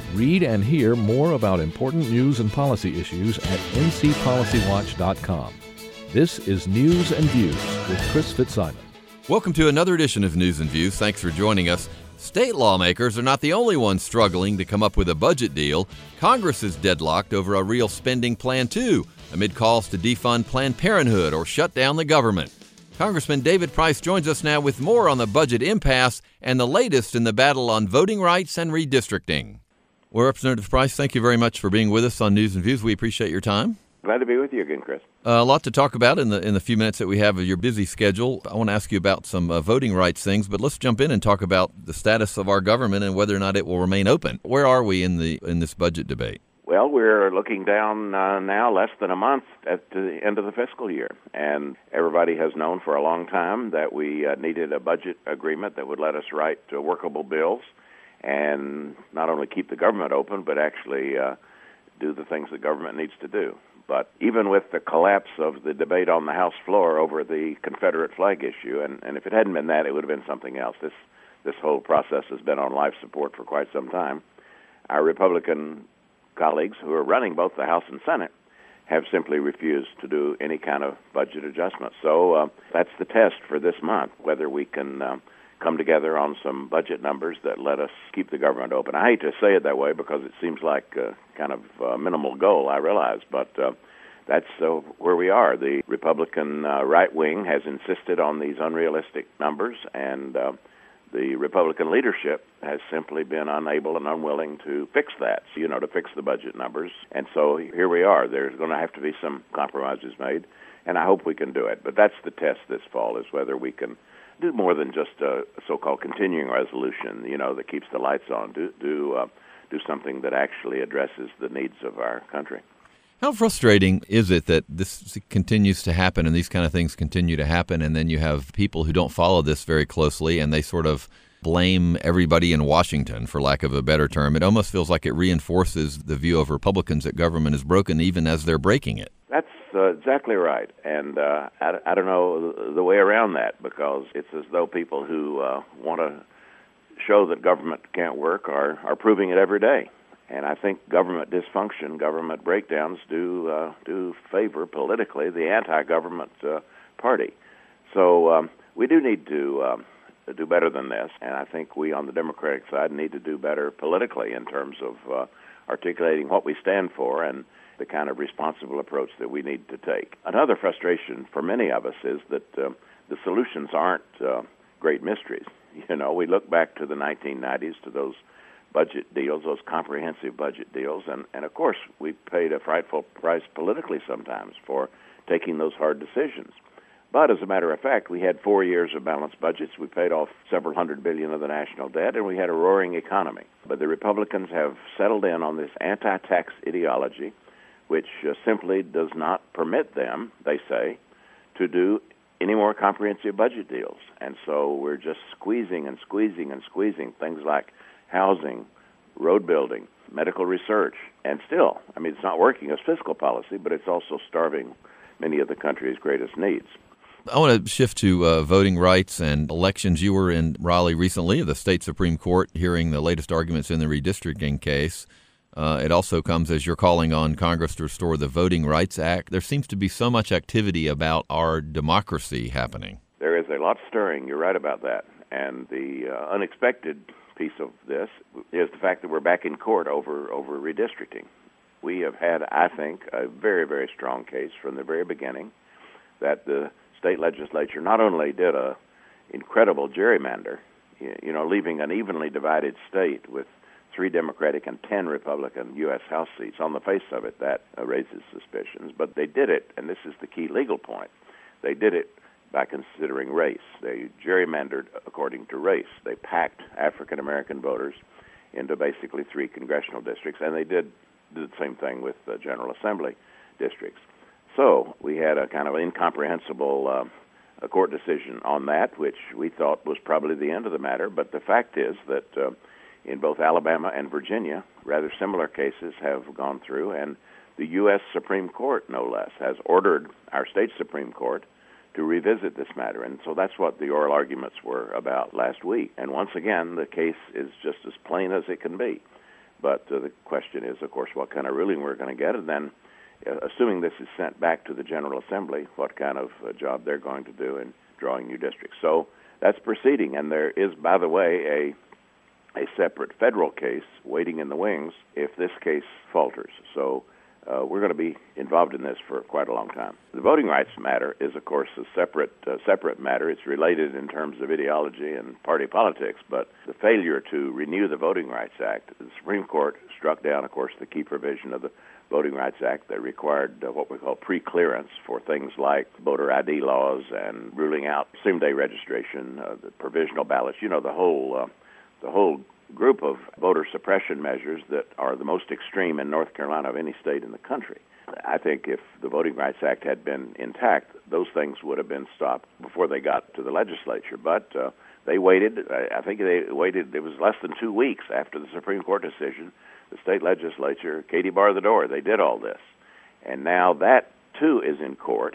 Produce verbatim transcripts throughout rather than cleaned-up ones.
Read and hear more about important news and policy issues at n c policy watch dot com. This is News and Views with Chris Fitzsimon. Welcome to another edition of News and Views. Thanks for joining us. State lawmakers are not the only ones struggling to come up with a budget deal. Congress is deadlocked over a real spending plan, too, amid calls to defund Planned Parenthood or shut down the government. Congressman David Price joins us now with more on the budget impasse and the latest in the battle on voting rights and redistricting. Well, Representative Price, thank you very much for being with us on News and Views. We appreciate your time. Glad to be with you again, Chris. Uh, a lot to talk about in the in the few minutes that we have of your busy schedule. I want to ask you about some uh, voting rights things, but let's jump in and talk about the status of our government and whether or not it will remain open. Where are we in the in this budget debate? Well, we're looking down uh, now less than a month at the end of the fiscal year, and everybody has known for a long time that we uh, needed a budget agreement that would let us write uh, workable bills and not only keep the government open, but actually uh, do the things the government needs to do. But even with the collapse of the debate on the House floor over the Confederate flag issue, and, and if it hadn't been that, it would have been something else. This this whole process has been on life support for quite some time. Our Republican colleagues who are running both the House and Senate have simply refused to do any kind of budget adjustment. So uh, that's the test for this month, whether we can uh, come together on some budget numbers that let us keep the government open. I hate to say it that way because it seems like a kind of uh, minimal goal, I realize, but uh, that's uh, where we are. The Republican uh, right wing has insisted on these unrealistic numbers, and uh, the Republican leadership has simply been unable and unwilling to fix that, you know, to fix the budget numbers. And so here we are. There's going to have to be some compromises made, and I hope we can do it. But that's the test this fall, is whether we can do more than just a so-called continuing resolution, you know, that keeps the lights on. Do do uh, do something that actually addresses the needs of our country. How frustrating is it that this continues to happen and these kind of things continue to happen, and then you have people who don't follow this very closely and they sort of blame everybody in Washington, for lack of a better term? It almost feels like it reinforces the view of Republicans that government is broken even as they're breaking it. That's uh, exactly right, and uh, I, I don't know the, the way around that, because it's as though people who uh, want to show that government can't work are, are proving it every day. And I think government dysfunction, government breakdowns do uh, do favor politically the anti-government uh, party. So um, we do need to um, do better than this, and I think we on the Democratic side need to do better politically in terms of uh, articulating what we stand for and the kind of responsible approach that we need to take. Another frustration for many of us is that uh, the solutions aren't uh, great mysteries. You know, we look back to the nineteen nineties, to those budget deals, those comprehensive budget deals, and, and of course we paid a frightful price politically sometimes for taking those hard decisions. But as a matter of fact, we had four years of balanced budgets. We paid off several hundred billion of the national debt, and we had a roaring economy. But the Republicans have settled in on this anti-tax ideology, which uh, simply does not permit them, they say, to do any more comprehensive budget deals. And so we're just squeezing and squeezing and squeezing things like housing, road building, medical research, and still, I mean, it's not working as fiscal policy, but it's also starving many of the country's greatest needs. I want to shift to uh, voting rights and elections. You were in Raleigh recently, the state Supreme Court, hearing the latest arguments in the redistricting case. Uh, it also comes as you're calling on Congress to restore the Voting Rights Act. There seems to be so much activity about our democracy happening. There is a lot stirring. You're right about that. And the uh, unexpected piece of this is the fact that we're back in court over, over redistricting. We have had, I think, a very, very strong case from the very beginning that the state legislature not only did a incredible gerrymander, you know, leaving an evenly divided state with three Democratic and ten Republican U S House seats. On the face of it, that uh, raises suspicions. But they did it, and this is the key legal point, they did it by considering race. They gerrymandered according to race. They packed African-American voters into basically three congressional districts, and they did, did the same thing with the General Assembly districts. So we had a kind of incomprehensible uh, a court decision on that, which we thought was probably the end of the matter. But the fact is that uh, in both Alabama and Virginia, rather similar cases have gone through, and the U S Supreme Court, no less, has ordered our state Supreme Court to revisit this matter. And so that's what the oral arguments were about last week. And once again, the case is just as plain as it can be. But uh, the question is, of course, what kind of ruling we're going to get, and then, uh, assuming this is sent back to the General Assembly, what kind of uh, job they're going to do in drawing new districts. So that's proceeding, and there is, by the way, a a separate federal case waiting in the wings if this case falters. So uh, we're going to be involved in this for quite a long time. The voting rights matter is, of course, a separate uh, separate matter. It's related in terms of ideology and party politics, but the failure to renew the Voting Rights Act, the Supreme Court struck down, of course, the key provision of the Voting Rights Act that required uh, what we call pre-clearance for things like voter I D laws and ruling out same-day registration, uh, the provisional ballots, you know, the whole uh, the whole group of voter suppression measures that are the most extreme in North Carolina of any state in the country. I think if the Voting Rights Act had been intact, those things would have been stopped before they got to the legislature. But uh, they waited. I think they waited. It was less than two weeks after the Supreme Court decision. The state legislature, Katie barred the door. They did all this. And now that, too, is in court.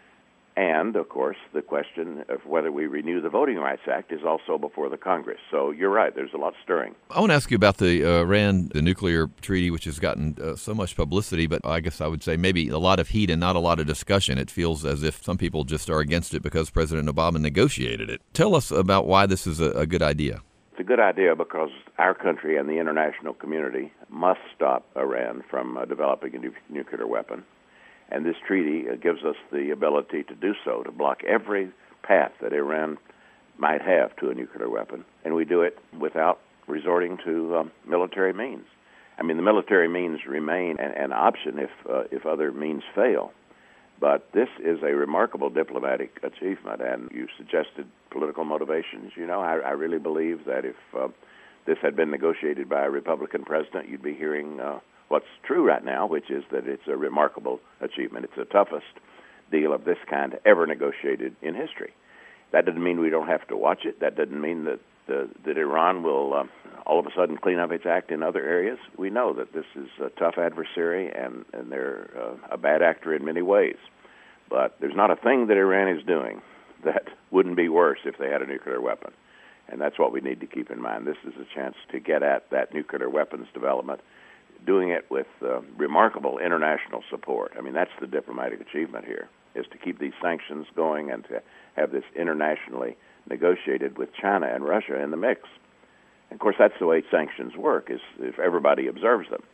And, of course, the question of whether we renew the Voting Rights Act is also before the Congress. So you're right, there's a lot stirring. I want to ask you about the uh, Iran, the nuclear treaty, which has gotten uh, so much publicity, but I guess I would say maybe a lot of heat and not a lot of discussion. It feels as if some people just are against it because President Obama negotiated it. Tell us about why this is a, a good idea. It's a good idea because our country and the international community must stop Iran from uh, developing a nu- nuclear weapon. And this treaty gives us the ability to do so, to block every path that Iran might have to a nuclear weapon. And we do it without resorting to um, military means. I mean, the military means remain an, an option if uh, if other means fail. But this is a remarkable diplomatic achievement, and you suggested political motivations. You know, I, I really believe that if uh, this had been negotiated by a Republican president, you'd be hearing uh, what's true right now, which is that it's a remarkable achievement. It's the toughest deal of this kind ever negotiated in history. That doesn't mean we don't have to watch it. That doesn't mean that uh, that Iran will uh, all of a sudden clean up its act in other areas. We know that this is a tough adversary, and, and they're uh, a bad actor in many ways. But there's not a thing that Iran is doing that wouldn't be worse if they had a nuclear weapon. And that's what we need to keep in mind. This is a chance to get at that nuclear weapons development, doing it with uh, remarkable international support. I mean, that's the diplomatic achievement here, is to keep these sanctions going and to have this internationally negotiated with China and Russia in the mix. And of course, that's the way sanctions work, is if everybody observes them.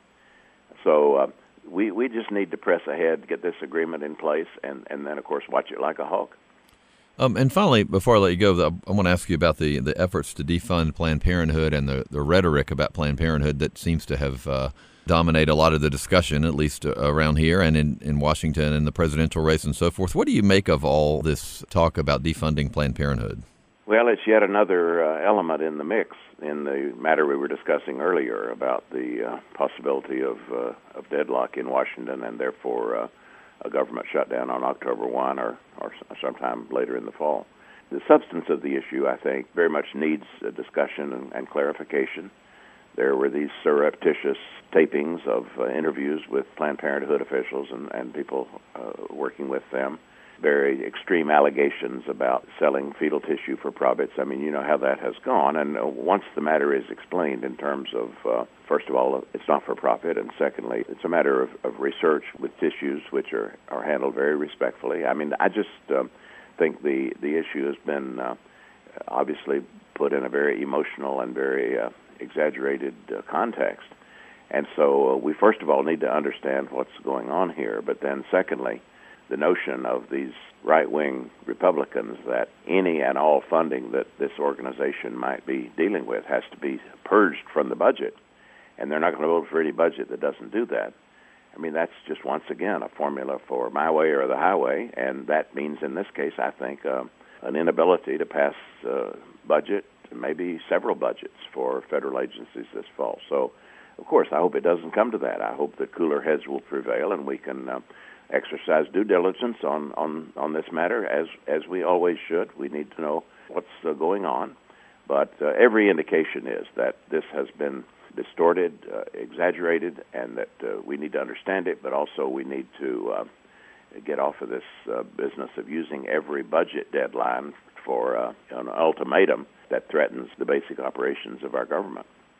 So uh, we we just need to press ahead, get this agreement in place, and, and then, of course, watch it like a hawk. Um, and finally, before I let you go, I want to ask you about the, the efforts to defund Planned Parenthood and the, the rhetoric about Planned Parenthood that seems to have uh, dominate a lot of the discussion, at least uh, around here and in, in Washington and the presidential race and so forth. What do you make of all this talk about defunding Planned Parenthood? Well, it's yet another uh, element in the mix in the matter we were discussing earlier about the uh, possibility of uh, of deadlock in Washington and therefore uh, a government shutdown on October first or, or sometime later in the fall. The substance of the issue, I think, very much needs a discussion and, and clarification. There were these surreptitious tapings of uh, interviews with Planned Parenthood officials and, and people uh, working with them. Very extreme allegations about selling fetal tissue for profits. I mean, you know how that has gone. And uh, once the matter is explained in terms of, uh, first of all, it's not for profit, and secondly, it's a matter of, of research with tissues which are, are handled very respectfully. I mean, I just um, think the, the issue has been uh, obviously put in a very emotional and very uh, exaggerated uh, context. And so uh, we first of all need to understand what's going on here, but then secondly, the notion of these right-wing Republicans that any and all funding that this organization might be dealing with has to be purged from the budget, and they're not going to vote for any budget that doesn't do that. I mean, that's just once again a formula for my way or the highway, and that means in this case, I think, uh, an inability to pass uh, budget, maybe several budgets for federal agencies this fall. So, of course, I hope it doesn't come to that. I hope that cooler heads will prevail and we can uh, exercise due diligence on, on, on this matter, as as we always should. We need to know what's uh, going on. But uh, every indication is that this has been distorted, uh, exaggerated, and that uh, we need to understand it, but also we need to uh, get off of this uh, business of using every budget deadline for uh, an ultimatum that threatens the basic operations of our government.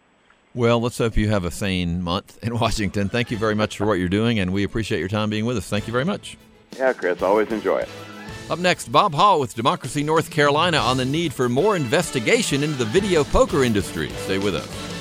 Well, let's hope you have a sane month in Washington. Thank you very much for what you're doing, and we appreciate your time being with us. Thank you very much. Yeah, Chris, always enjoy it. Up next, Bob Hall with Democracy North Carolina on the need for more investigation into the video poker industry. Stay with us.